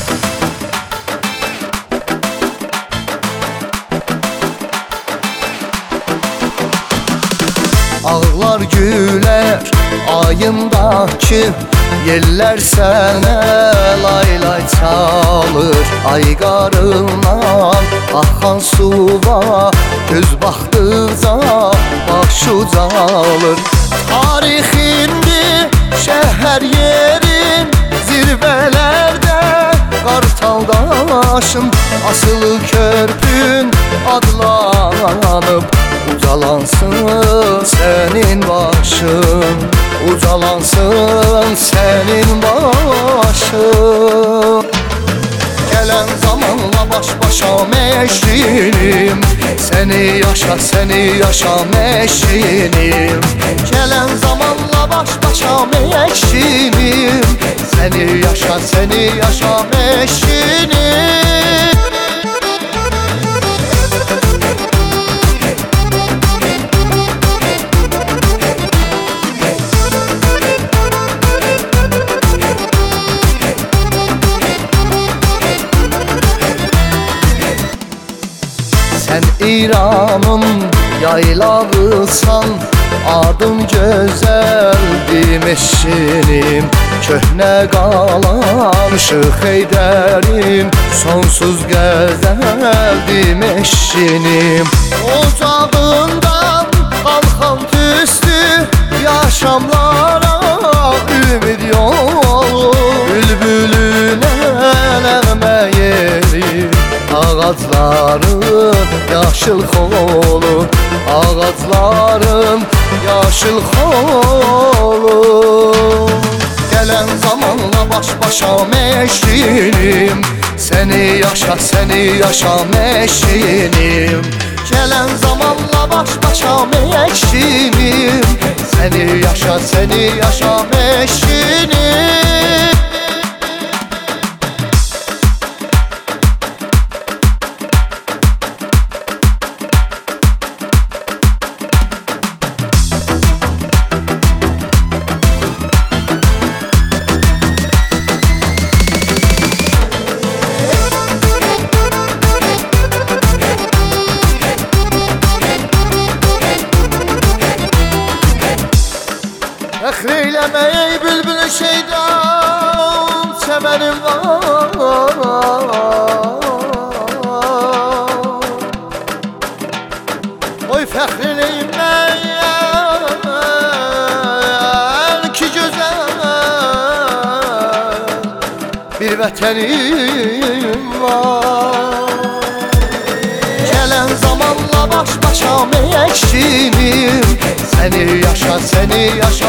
Ağlar güler ayındaki yeller sənə lay lay çalır. Ay qarından axan suva göz baxdıqca baş ucalır. Tarixindir şəhər yerin zirvələrdə Qartal daşın asılı körpün adlanıb. Ucalansın senin başın, ucalansın senin başın. Gelen zamanla baş başa meşrinim, seni yaşa meşrinim. Gelen zamanla baş başa meşrinim, seni yaşa meşrinim. Sen İran'ın yaylağısan, adın güzeldi meşinim. Köhne qalan Şıx Heydərim, sonsuz gözəldi meşinim. Ocağından qalxan tüstü yaşamlara ümid yolu. Bülbülünə nəğmə yeri ağacların yaşıl xolu, ağacların yaşıl xolu. Gelen zamanla baş başa meşrinim, seni yaşa meşrinim. Gelen zamanla baş başa meşrinim, seni yaşa meşrinim. Fəxr eyləmə ey bülbül şeydan, çəmənim var. Oy fəxr eləyimən ki gözəl bir vətənim var. Gələn zamanla baş başa meşrinim, seni yaşa